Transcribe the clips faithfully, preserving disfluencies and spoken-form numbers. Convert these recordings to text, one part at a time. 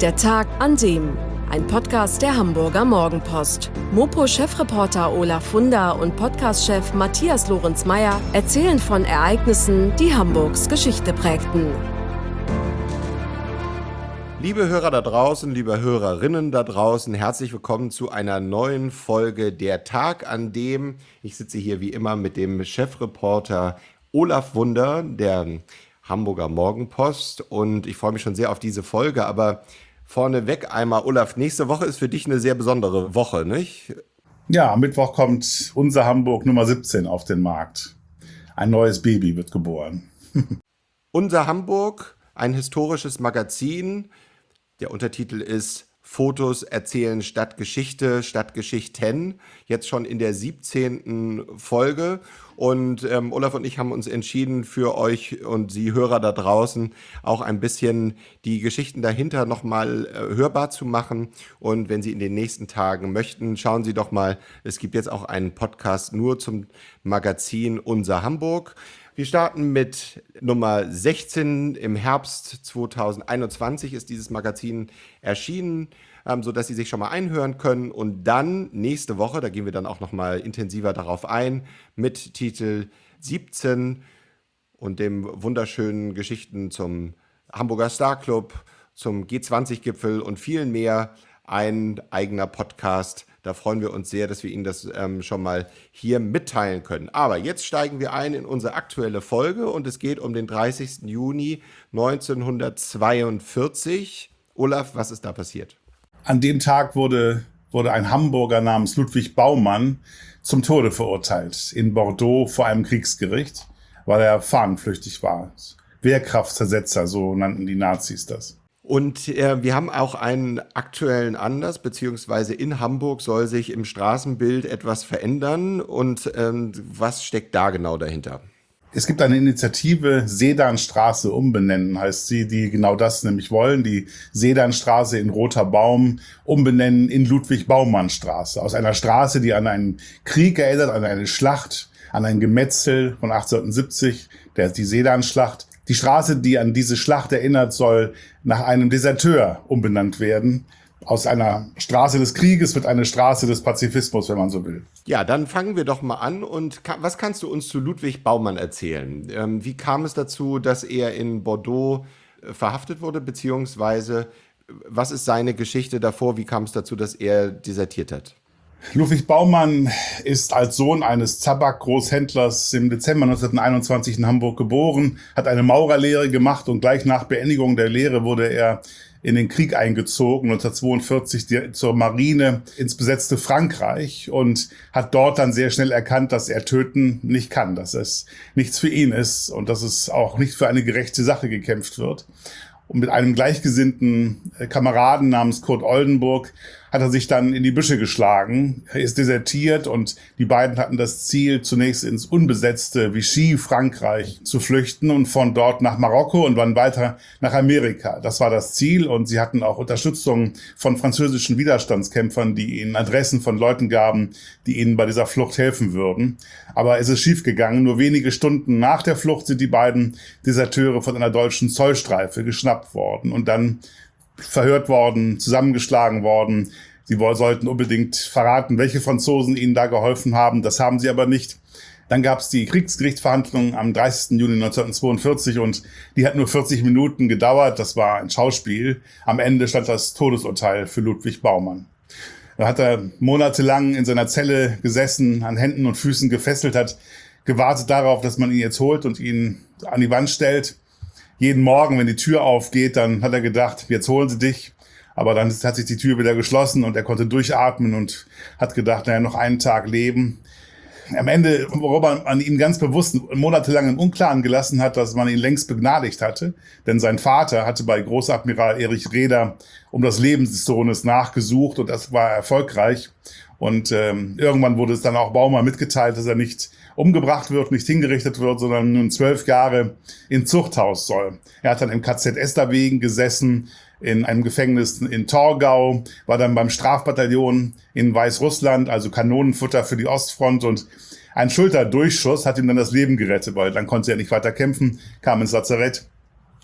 Der Tag an dem. Ein Podcast der Hamburger Morgenpost. Mopo-Chefreporter Olaf Funder und Podcast-Chef Matthias Lorenz-Meyer erzählen von Ereignissen, die Hamburgs Geschichte prägten. Liebe Hörer da draußen, liebe Hörerinnen da draußen, herzlich willkommen zu einer neuen Folge Der Tag an dem. Ich sitze hier wie immer mit dem Chefreporter Olaf Funder, der Hamburger Morgenpost, und ich freue mich schon sehr auf diese Folge, aber vorneweg einmal, Olaf, nächste Woche ist für dich eine sehr besondere Woche, nicht? Ja, am Mittwoch kommt unser Hamburg Nummer siebzehn auf den Markt. Ein neues Baby wird geboren. Unser Hamburg, ein historisches Magazin. Der Untertitel ist Fotos erzählen Stadtgeschichte, Stadtgeschichten, jetzt schon in der siebzehnten Folge. Und ähm, Olaf und ich haben uns entschieden, für euch und Sie Hörer da draußen auch ein bisschen die Geschichten dahinter nochmal äh, hörbar zu machen. Und wenn Sie in den nächsten Tagen möchten, schauen Sie doch mal, es gibt jetzt auch einen Podcast nur zum Magazin Unser Hamburg. Wir starten mit Nummer sechzehn. Im Herbst zweitausendeinundzwanzig ist dieses Magazin erschienen, ähm, sodass Sie sich schon mal einhören können. Und dann nächste Woche, da gehen wir dann auch noch mal intensiver darauf ein, mit Titel siebzehn und dem wunderschönen Geschichten zum Hamburger Star Club, zum G zwanzig Gipfel und vielen mehr, ein eigener Podcast. Da freuen wir uns sehr, dass wir Ihnen das ähm, schon mal hier mitteilen können. Aber jetzt steigen wir ein in unsere aktuelle Folge und es geht um den dreißigsten Juni neunzehnhundertzweiundvierzig. Olaf, was ist da passiert? An dem Tag wurde, wurde ein Hamburger namens Ludwig Baumann zum Tode verurteilt in Bordeaux vor einem Kriegsgericht, weil er fahnenflüchtig war. Wehrkraftzersetzer, so nannten die Nazis das. Und äh, wir haben auch einen aktuellen Anlass, beziehungsweise in Hamburg soll sich im Straßenbild etwas verändern. Und ähm, was steckt da genau dahinter? Es gibt eine Initiative, Sedanstraße umbenennen, heißt sie, die genau das nämlich wollen, die Sedanstraße in Roter Baum umbenennen in Ludwig-Baumann-Straße. Aus einer Straße, die an einen Krieg erinnert, an eine Schlacht, an ein Gemetzel von achtzehnhundertsiebzig, der, die Sedanschlacht. Die Straße, die an diese Schlacht erinnert, soll nach einem Deserteur umbenannt werden. Aus einer Straße des Krieges wird eine Straße des Pazifismus, wenn man so will. Ja, dann fangen wir doch mal an. Und ka- was kannst du uns zu Ludwig Baumann erzählen? Ähm, wie kam es dazu, dass er in Bordeaux äh, verhaftet wurde, beziehungsweise äh, was ist seine Geschichte davor? Wie kam es dazu, dass er desertiert hat? Ludwig Baumann ist als Sohn eines Tabakgroßhändlers im Dezember neunzehnhunderteinundzwanzig in Hamburg geboren, hat eine Maurerlehre gemacht und gleich nach Beendigung der Lehre wurde er in den Krieg eingezogen, neunzehnhundertzweiundvierzig zur Marine ins besetzte Frankreich und hat dort dann sehr schnell erkannt, dass er töten nicht kann, dass es nichts für ihn ist und dass es auch nicht für eine gerechte Sache gekämpft wird. Und mit einem gleichgesinnten Kameraden namens Kurt Oldenburg hat er sich dann in die Büsche geschlagen. Er ist desertiert und die beiden hatten das Ziel, zunächst ins unbesetzte Vichy, Frankreich, zu flüchten und von dort nach Marokko und dann weiter nach Amerika. Das war das Ziel und sie hatten auch Unterstützung von französischen Widerstandskämpfern, die ihnen Adressen von Leuten gaben, die ihnen bei dieser Flucht helfen würden. Aber es ist schiefgegangen. Nur wenige Stunden nach der Flucht sind die beiden Deserteure von einer deutschen Zollstreife geschnappt worden und dann verhört worden, zusammengeschlagen worden. Sie sollten unbedingt verraten, welche Franzosen ihnen da geholfen haben. Das haben sie aber nicht. Dann gab es die Kriegsgerichtsverhandlungen am dreißigsten Juni neunzehnhundertzweiundvierzig und die hat nur vierzig Minuten gedauert. Das war ein Schauspiel. Am Ende stand das Todesurteil für Ludwig Baumann. Da hat er monatelang in seiner Zelle gesessen, an Händen und Füßen gefesselt, hat gewartet darauf, dass man ihn jetzt holt und ihn an die Wand stellt. Jeden Morgen, wenn die Tür aufgeht, dann hat er gedacht, jetzt holen sie dich. Aber dann hat sich die Tür wieder geschlossen und er konnte durchatmen und hat gedacht, naja, noch einen Tag leben. Am Ende, worüber man ihn ganz bewusst monatelang im Unklaren gelassen hat, dass man ihn längst begnadigt hatte. Denn sein Vater hatte bei Großadmiral Erich Raeder um das Leben des Sohnes nachgesucht und das war erfolgreich. Und ähm, irgendwann wurde es dann auch Baumann mitgeteilt, dass er nicht umgebracht wird, nicht hingerichtet wird, sondern nun zwölf Jahre in Zuchthaus soll. Er hat dann im K Z Esterwegen gesessen, in einem Gefängnis in Torgau, war dann beim Strafbataillon in Weißrussland, also Kanonenfutter für die Ostfront und ein Schulterdurchschuss hat ihm dann das Leben gerettet, weil dann konnte er nicht weiter kämpfen, kam ins Lazarett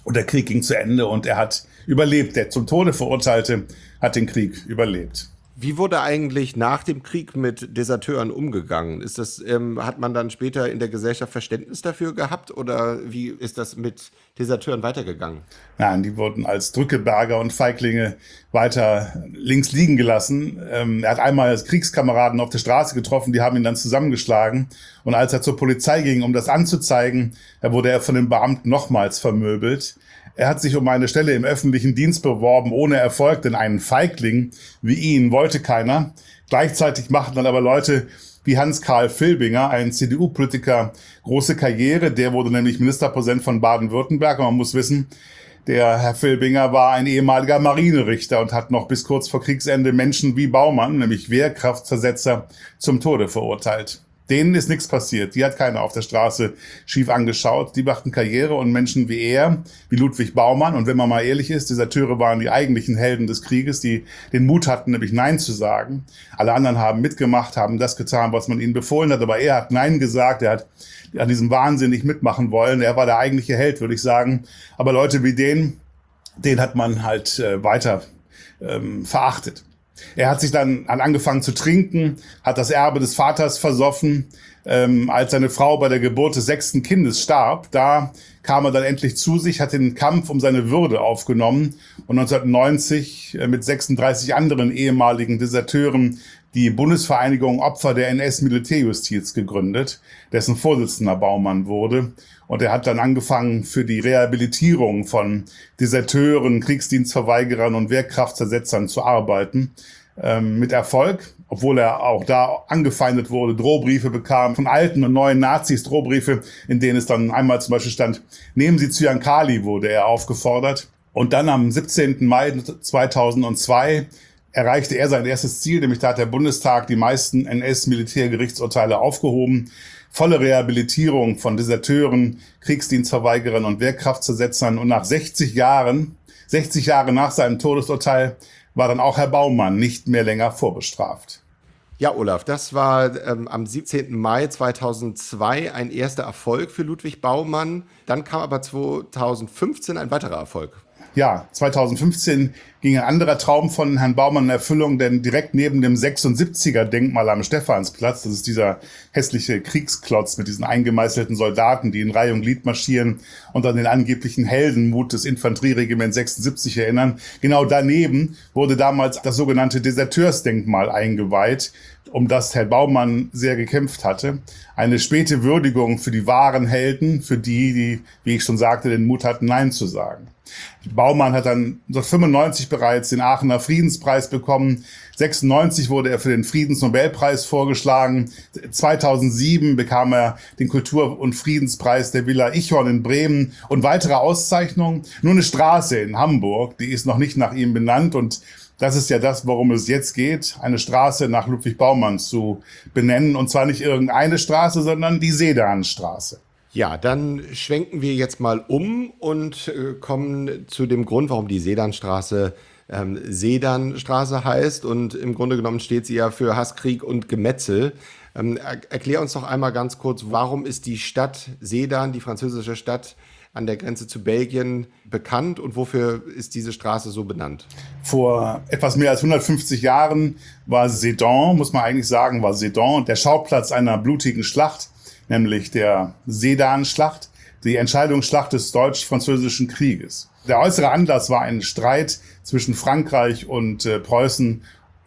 Und der Krieg ging zu Ende und er hat überlebt. Der zum Tode Verurteilte hat den Krieg überlebt. Wie wurde eigentlich nach dem Krieg mit Deserteuren umgegangen? Ist das, ähm, hat man dann später in der Gesellschaft Verständnis dafür gehabt oder wie ist das mit Deserteuren weitergegangen? Nein, die wurden als Drückeberger und Feiglinge weiter links liegen gelassen. Ähm, er hat einmal Kriegskameraden auf der Straße getroffen, die haben ihn dann zusammengeschlagen. Und als er zur Polizei ging, um das anzuzeigen, da wurde er von den Beamten nochmals vermöbelt. Er hat sich um eine Stelle im öffentlichen Dienst beworben, ohne Erfolg, denn einen Feigling wie ihn wollte keiner. Gleichzeitig machten dann aber Leute wie Hans-Karl Filbinger, ein C D U-Politiker, große Karriere. Der wurde nämlich Ministerpräsident von Baden-Württemberg. Und man muss wissen, der Herr Filbinger war ein ehemaliger Marinerichter und hat noch bis kurz vor Kriegsende Menschen wie Baumann, nämlich Wehrkraftzersetzer, zum Tode verurteilt. Denen ist nichts passiert. Die hat keiner auf der Straße schief angeschaut. Die machten Karriere und Menschen wie er, wie Ludwig Baumann. Und wenn man mal ehrlich ist, Deserteure waren die eigentlichen Helden des Krieges, die den Mut hatten, nämlich Nein zu sagen. Alle anderen haben mitgemacht, haben das getan, was man ihnen befohlen hat. Aber er hat Nein gesagt. Er hat an diesem Wahnsinn nicht mitmachen wollen. Er war der eigentliche Held, würde ich sagen. Aber Leute wie den, den hat man halt äh, weiter ähm, verachtet. Er hat sich dann angefangen zu trinken, hat das Erbe des Vaters versoffen. Ähm, als seine Frau bei der Geburt des sechsten Kindes starb, da kam er dann endlich zu sich, hat den Kampf um seine Würde aufgenommen und neunzehnhundertneunzig äh, mit sechsunddreißig anderen ehemaligen Deserteuren die Bundesvereinigung Opfer der N S-Militärjustiz gegründet, dessen Vorsitzender Baumann wurde. Und er hat dann angefangen, für die Rehabilitierung von Deserteuren, Kriegsdienstverweigerern und Wehrkraftzersetzern zu arbeiten. Ähm, mit Erfolg, obwohl er auch da angefeindet wurde, Drohbriefe bekam von alten und neuen Nazis, Drohbriefe, in denen es dann einmal zum Beispiel stand, nehmen Sie Zyankali, wurde er aufgefordert. Und dann am siebzehnten Mai zweitausendzwei erreichte er sein erstes Ziel, nämlich da hat der Bundestag die meisten N S-Militärgerichtsurteile aufgehoben. Volle Rehabilitierung von Deserteuren, Kriegsdienstverweigerern und Wehrkraftzersetzern. Und nach sechzig Jahren, sechzig Jahre nach seinem Todesurteil, war dann auch Herr Baumann nicht mehr länger vorbestraft. Ja, Olaf, das war ähm, am siebzehnten Mai zweitausendzwei ein erster Erfolg für Ludwig Baumann. Dann kam aber zweitausendfünfzehn ein weiterer Erfolg. Ja, zweitausendfünfzehn ging ein anderer Traum von Herrn Baumann in Erfüllung, denn direkt neben dem sechsundsiebziger-Denkmal am Stephansplatz, das ist dieser hässliche Kriegsklotz mit diesen eingemeißelten Soldaten, die in Reihe und Glied marschieren und an den angeblichen Heldenmut des Infanterieregiments sechsundsiebzig erinnern. Genau daneben wurde damals das sogenannte Deserteursdenkmal eingeweiht, um das Herr Baumann sehr gekämpft hatte. Eine späte Würdigung für die wahren Helden, für die, die, wie ich schon sagte, den Mut hatten, Nein zu sagen. Baumann hat dann neunzehnhundertfünfundneunzig bereits den Aachener Friedenspreis bekommen. sechsundneunzig wurde er für den Friedensnobelpreis vorgeschlagen. zweitausendsieben bekam er den Kultur- und Friedenspreis der Villa Ichhorn in Bremen und weitere Auszeichnungen. Nur eine Straße in Hamburg, die ist noch nicht nach ihm benannt und das ist ja das, worum es jetzt geht, eine Straße nach Ludwig Baumann zu benennen. Und zwar nicht irgendeine Straße, sondern die Sedanstraße. Ja, dann schwenken wir jetzt mal um und äh, kommen zu dem Grund, warum die Sedanstraße ähm, Sedanstraße heißt. Und im Grunde genommen steht sie ja für Hass, Krieg und Gemetzel. Ähm, er, erklär uns doch einmal ganz kurz, warum ist die Stadt Sedan, die französische Stadt an der Grenze zu Belgien, bekannt und wofür ist diese Straße so benannt? Vor etwas mehr als hundertfünfzig Jahren war Sedan, muss man eigentlich sagen, war Sedan der Schauplatz einer blutigen Schlacht, nämlich der Sedan-Schlacht, die Entscheidungsschlacht des Deutsch-Französischen Krieges. Der äußere Anlass war ein Streit zwischen Frankreich und äh, Preußen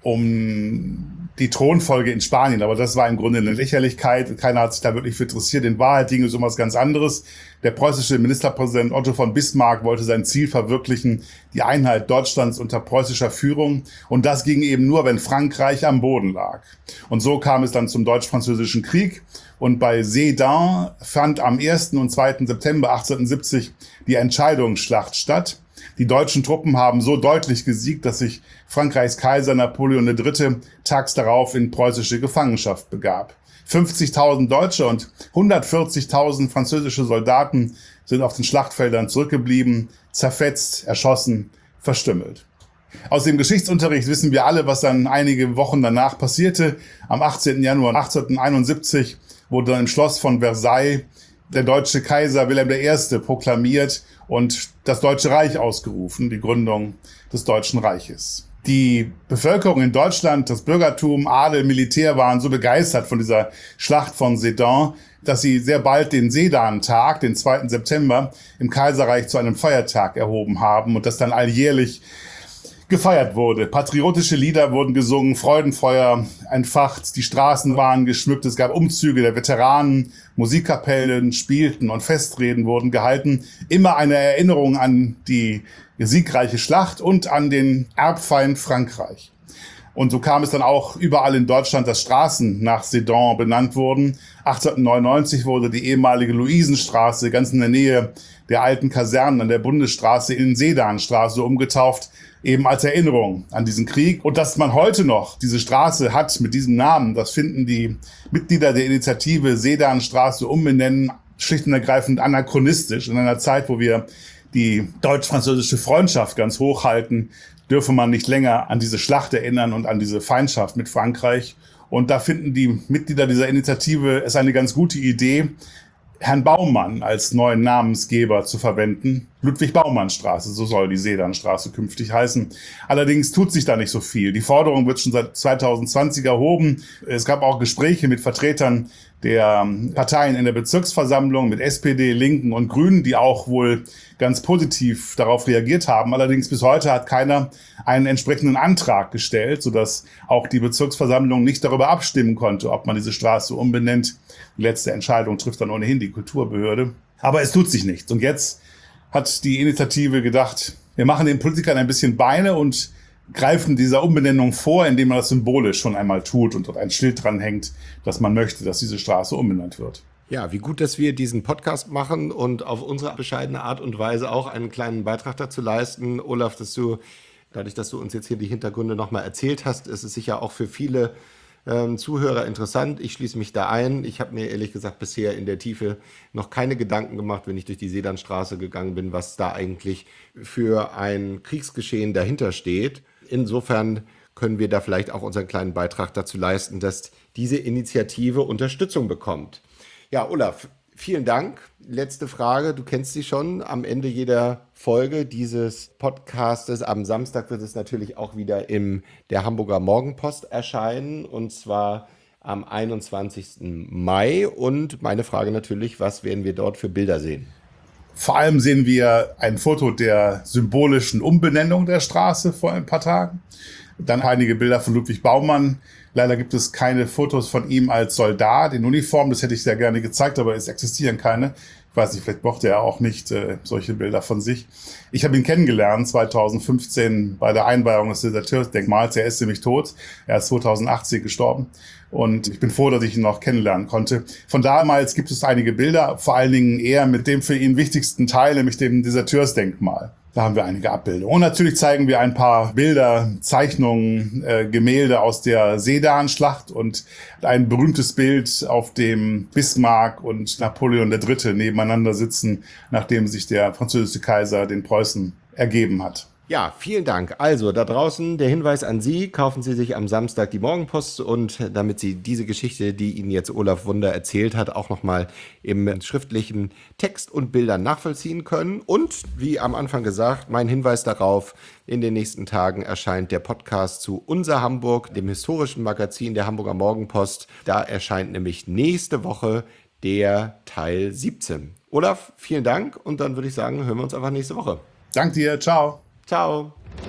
um die Thronfolge in Spanien. Aber das war im Grunde eine Lächerlichkeit. Keiner hat sich da wirklich für interessiert. In Wahrheit ging es um was ganz anderes. Der preußische Ministerpräsident Otto von Bismarck wollte sein Ziel verwirklichen, die Einheit Deutschlands unter preußischer Führung. Und das ging eben nur, wenn Frankreich am Boden lag. Und so kam es dann zum Deutsch-Französischen Krieg. Und bei Sedan fand am ersten und zweiten September achtzehnhundertsiebzig die Entscheidungsschlacht statt. Die deutschen Truppen haben so deutlich gesiegt, dass sich Frankreichs Kaiser Napoleon der Dritte tags darauf in preußische Gefangenschaft begab. fünfzigtausend Deutsche und hundertvierzigtausend französische Soldaten sind auf den Schlachtfeldern zurückgeblieben, zerfetzt, erschossen, verstümmelt. Aus dem Geschichtsunterricht wissen wir alle, was dann einige Wochen danach passierte. Am achtzehnten Januar achtzehnhunderteinundsiebzig wurde dann im Schloss von Versailles der deutsche Kaiser Wilhelm der Erste proklamiert und das Deutsche Reich ausgerufen, die Gründung des Deutschen Reiches. Die Bevölkerung in Deutschland, das Bürgertum, Adel, Militär waren so begeistert von dieser Schlacht von Sedan, dass sie sehr bald den Sedan-Tag, den zweiten September, im Kaiserreich zu einem Feiertag erhoben haben und das dann alljährlich gefeiert wurde. Patriotische Lieder wurden gesungen, Freudenfeuer entfacht, die Straßen waren geschmückt, es gab Umzüge der Veteranen, Musikkapellen spielten und Festreden wurden gehalten. Immer eine Erinnerung an die siegreiche Schlacht und an den Erbfeind Frankreich. Und so kam es dann auch überall in Deutschland, dass Straßen nach Sedan benannt wurden. achtzehnhundertneunundneunzig wurde die ehemalige Luisenstraße ganz in der Nähe der alten Kasernen an der Bundesstraße in Sedanstraße umgetauft, eben als Erinnerung an diesen Krieg. Und dass man heute noch diese Straße hat mit diesem Namen, das finden die Mitglieder der Initiative Sedanstraße umbenennen schlicht und ergreifend anachronistisch. In einer Zeit, wo wir die deutsch-französische Freundschaft ganz hoch halten, dürfe man nicht länger an diese Schlacht erinnern und an diese Feindschaft mit Frankreich. Und da finden die Mitglieder dieser Initiative es eine ganz gute Idee, Herrn Baumann als neuen Namensgeber zu verwenden. Ludwig-Baumann-Straße, so soll die Sedanstraße künftig heißen. Allerdings tut sich da nicht so viel. Die Forderung wird schon seit zweitausendzwanzig erhoben. Es gab auch Gespräche mit Vertretern der Parteien in der Bezirksversammlung, mit S P D, Linken und Grünen, die auch wohl ganz positiv darauf reagiert haben. Allerdings bis heute hat keiner einen entsprechenden Antrag gestellt, sodass auch die Bezirksversammlung nicht darüber abstimmen konnte, ob man diese Straße umbenennt. Die letzte Entscheidung trifft dann ohnehin die Kulturbehörde. Aber es tut sich nichts. Und jetzt hat die Initiative gedacht, wir machen den Politikern ein bisschen Beine und greifen dieser Umbenennung vor, indem man das symbolisch schon einmal tut und dort ein Schild dran hängt, dass man möchte, dass diese Straße umbenannt wird. Ja, wie gut, dass wir diesen Podcast machen und auf unsere bescheidene Art und Weise auch einen kleinen Beitrag dazu leisten. Olaf, dass du, dadurch, dass du uns jetzt hier die Hintergründe nochmal erzählt hast, ist es sicher auch für viele ähm, Zuhörer interessant. Ich schließe mich da ein. Ich habe mir ehrlich gesagt bisher in der Tiefe noch keine Gedanken gemacht, wenn ich durch die Sedanstraße gegangen bin, was da eigentlich für ein Kriegsgeschehen dahinter steht. Insofern können wir da vielleicht auch unseren kleinen Beitrag dazu leisten, dass diese Initiative Unterstützung bekommt. Ja, Olaf, vielen Dank. Letzte Frage, du kennst sie schon. Am Ende jeder Folge dieses Podcastes, am Samstag wird es natürlich auch wieder in der Hamburger Morgenpost erscheinen, und zwar am einundzwanzigsten Mai. Und meine Frage natürlich, was werden wir dort für Bilder sehen? Vor allem sehen wir ein Foto der symbolischen Umbenennung der Straße vor ein paar Tagen. Dann einige Bilder von Ludwig Baumann. Leider gibt es keine Fotos von ihm als Soldat in Uniform. Das hätte ich sehr gerne gezeigt, aber es existieren keine. Ich weiß nicht, vielleicht mochte er auch nicht äh, solche Bilder von sich. Ich habe ihn kennengelernt zweitausendfünfzehn bei der Einweihung des Deserteursdenkmals. Er ist nämlich tot. Er ist zweitausendachtzehn gestorben. Und ich bin froh, dass ich ihn noch kennenlernen konnte. Von damals gibt es einige Bilder, vor allen Dingen eher mit dem für ihn wichtigsten Teil, nämlich dem Deserteursdenkmal. Da haben wir einige Abbildungen. Und natürlich zeigen wir ein paar Bilder, Zeichnungen, äh, Gemälde aus der Sedan-Schlacht und ein berühmtes Bild, auf dem Bismarck und Napoleon der Dritte nebeneinander sitzen, nachdem sich der französische Kaiser den Preußen ergeben hat. Ja, vielen Dank. Also da draußen der Hinweis an Sie, kaufen Sie sich am Samstag die Morgenpost, und damit Sie diese Geschichte, die Ihnen jetzt Olaf Wunder erzählt hat, auch nochmal im schriftlichen Text und Bildern nachvollziehen können. Und wie am Anfang gesagt, mein Hinweis darauf, in den nächsten Tagen erscheint der Podcast zu Unser Hamburg, dem historischen Magazin der Hamburger Morgenpost. Da erscheint nämlich nächste Woche der Teil siebzehn. Olaf, vielen Dank, und dann würde ich sagen, hören wir uns einfach nächste Woche. Dank dir, ciao. Ciao.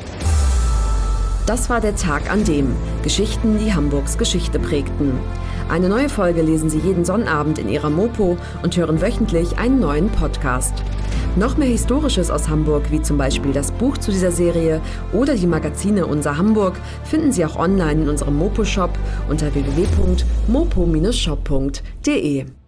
Das war der Tag an dem Geschichten, die Hamburgs Geschichte prägten. Eine neue Folge lesen Sie jeden Sonnabend in Ihrer Mopo und hören wöchentlich einen neuen Podcast. Noch mehr Historisches aus Hamburg, wie zum Beispiel das Buch zu dieser Serie oder die Magazine Unser Hamburg, finden Sie auch online in unserem Mopo-Shop unter w w w punkt mopo Bindestrich shop punkt de.